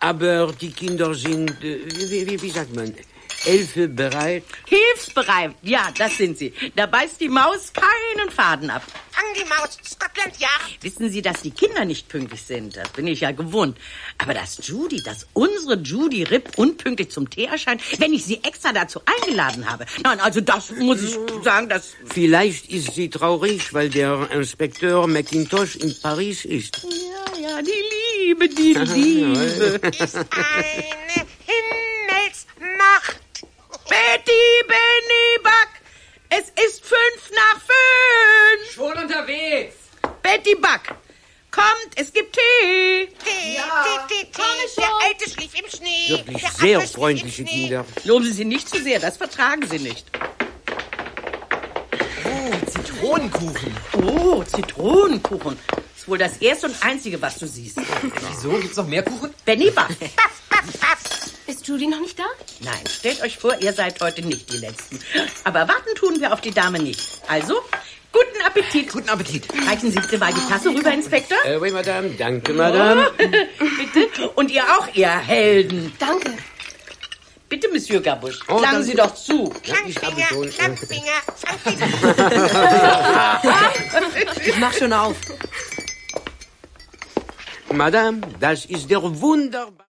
Aber die Kinder sind, wie sagt man, hilfsbereit. Hilfsbereit, ja, das sind sie. Da beißt die Maus keinen Faden ab. Fang die Maus, Scotland Yard. Wissen Sie, dass die Kinder nicht pünktlich sind? Das bin ich ja gewohnt. Aber dass unsere Judy Ripp unpünktlich zum Tee erscheint, wenn ich sie extra dazu eingeladen habe. Nein, also das muss ich sagen, das... Vielleicht ist sie traurig, weil der Inspekteur McIntosh in Paris ist. Ja, die Liebe, die Liebe. Ist eine Himmelsmacht. Betty Benny-Buck, es ist 5:05. Schon unterwegs. Betty Buck, kommt, es gibt Tee. Tee. Der Alte schlief im Schnee. Wirklich Der sehr Affe schlief freundliche im Schnee. Kinder. Loben Sie sie nicht zu sehr, das vertragen Sie nicht. Oh, Zitronenkuchen. Oh, Zitronenkuchen. Das ist wohl das erste und einzige, was du siehst. Wieso? Gibt's noch mehr Kuchen? Benny Buck. Ist Judy noch nicht da? Nein, stellt euch vor, ihr seid heute nicht die Letzten. Aber warten tun wir auf die Dame nicht. Also, guten Appetit. Guten Appetit. Reichen Sie bitte mal die Tasse rüber, Inspektor. Oui, Madame. Danke, Madame. Bitte. Und ihr auch, ihr Helden. Danke. Bitte, Monsieur Gabouche, Oh, sagen danke. Sie doch zu. Ja, ich habe schon... Langfinger. Ich mach schon auf. Madame, das ist der wunderbare...